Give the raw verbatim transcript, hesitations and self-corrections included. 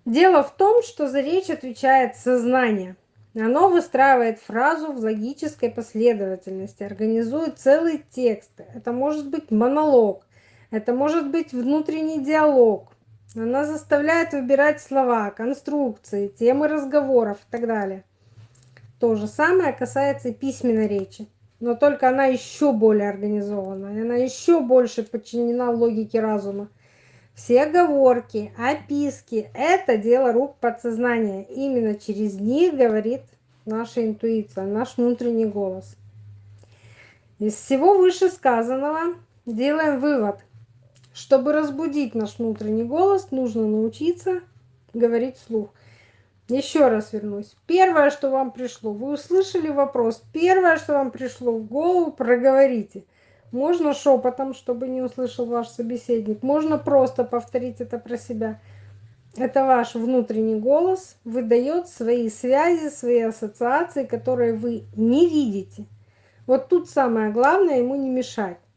Дело в том, что за речь отвечает сознание. Оно выстраивает фразу в логической последовательности, организует целый текст. Это может быть монолог, это может быть внутренний диалог. Она заставляет выбирать слова, конструкции, темы разговоров и так далее. То же самое касается и письменной речи, но только она еще более организована, и она еще больше подчинена логике разума. Все оговорки, описки – это дело рук подсознания. Именно через них говорит наша интуиция, наш внутренний голос. Из всего вышесказанного делаем вывод. Чтобы разбудить наш внутренний голос, нужно научиться говорить вслух. Еще раз вернусь. Первое, что вам пришло, вы услышали вопрос, первое, что вам пришло в голову, проговорите. Можно шепотом, чтобы не услышал ваш собеседник, можно просто повторить это про себя. Это ваш внутренний голос выдает свои связи, свои ассоциации, которые вы не видите. Вот тут самое главное ему не мешать.